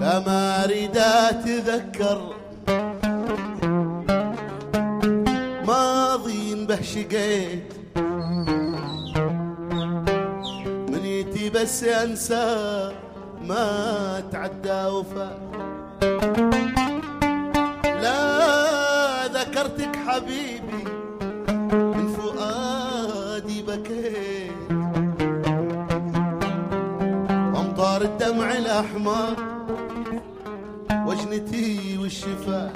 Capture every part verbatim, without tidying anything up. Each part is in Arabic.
لا ما اريد اتذكر ماضي به شقيت منيتي بس انسى ما تعدى وفات. لا ذكرتك حبيبي من فؤادي بكيت وامطار الدمع الاحمر وجنتي والشفاه.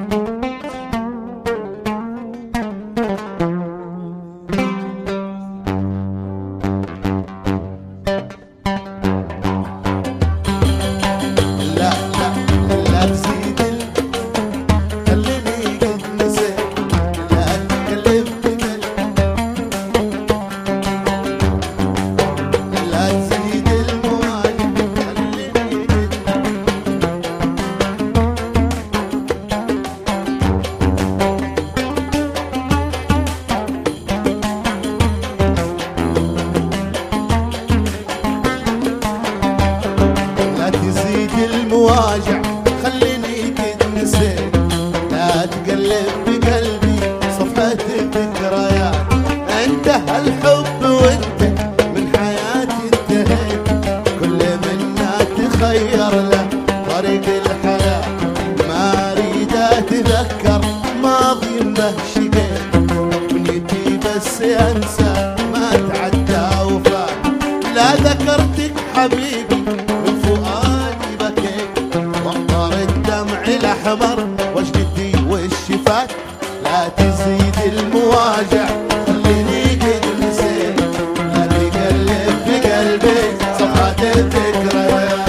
المواجع خليني تنسى لا تقلب بقلبي صفحة الذكريات. انتهى الحب وانت من حياتي انتهيت كل منا تخير له طريق الحياة. ما اريد اتذكر ماضي به شقيت منيتي بس انسى ما تعدى وفات. لا ذكرتك حبيبي من فؤادي بكيت وامطار الدمع الاحمر وجدتي والشفات. لا تزيد المواجع خليني قد نسيت لا تقلب في قلبي صفحات الذكريات.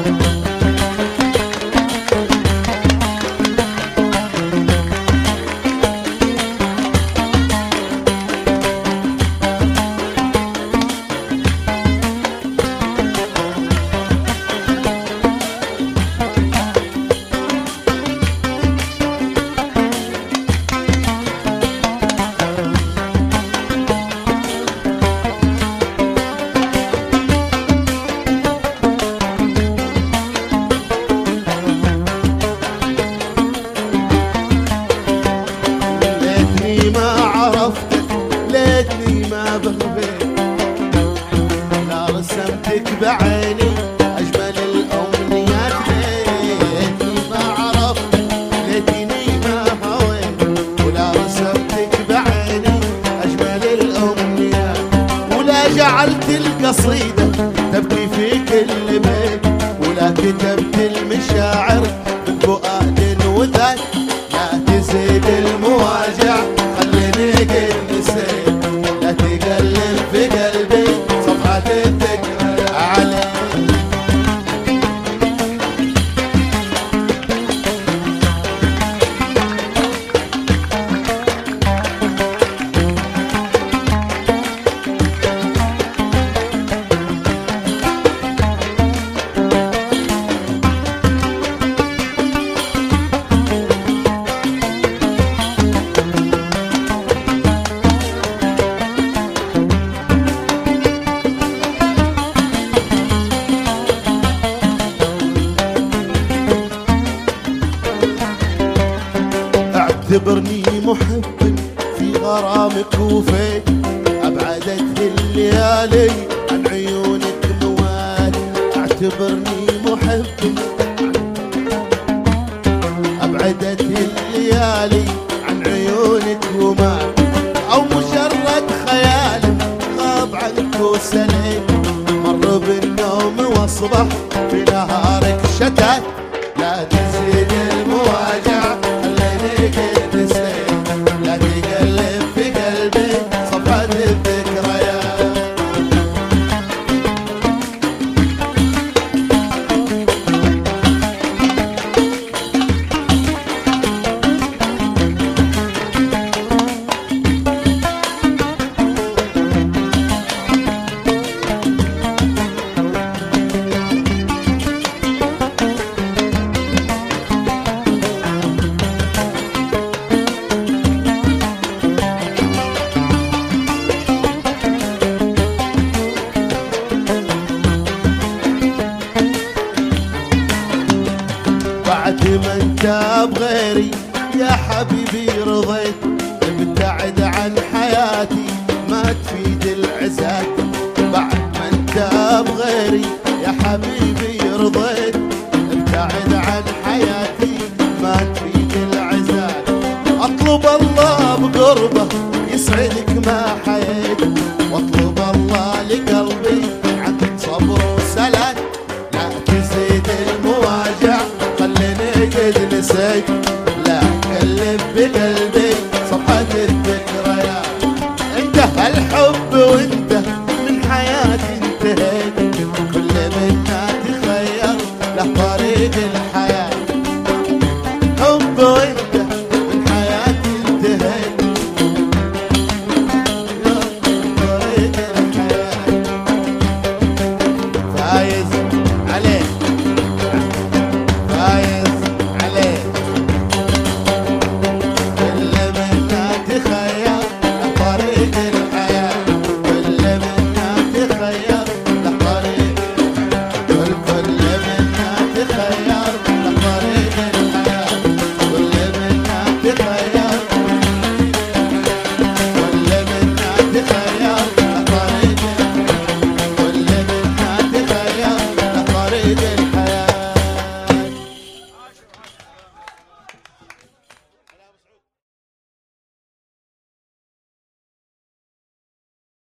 ليتني ما بخبيت لا رسمتك بعيني أجمل الأمنيات. ليتني ما عرفت ليتني ما هويت ولا رسمتك بعيني أجمل الأمنيات. ولا جعلت القصيدة تبكي في كل بيت ولا كتبت المشاعر من فؤاد وذات. لا تزيد المواجع خليني قد نسيت لا تقلب في قلبي صفحة الذكرى عليك. اعتبرني محب في غرامك وفيت ابعدت الليالي عن عيونك موال. اعتبرني محب ابعدت الليالي عن عيونك ومال. او مجرد خيال غاب عنك وسليت مر بالنوم واصبح في نهارك شتات. لا تزيد المواجع خليني قد نسيت لا تقلب في قلبي صفحة الذكريات. ما انت بغيري يا حبيبي رضيت، ابتعد عن حياتي ما تفيد العزات. بعد ما انت بغيري يا حبيبي رضيت، ابتعد عن حياتي ما تفيد العزات. اطلب الله بقربه يسعدك ما حييت، واطلب الله لقلبي عندك صبر وسلام. لا تزيد المواجع خليني قد نسيت، لا قلب بقلبي صفحة الذكريات. انتهى الحب وانت من حياتي انتهيت، كل منا تخير له طريق